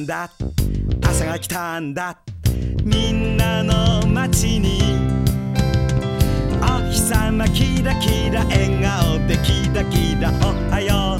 だ朝が来たんだみんなの街にお日さまキラキラ笑顔でキラキラおはよう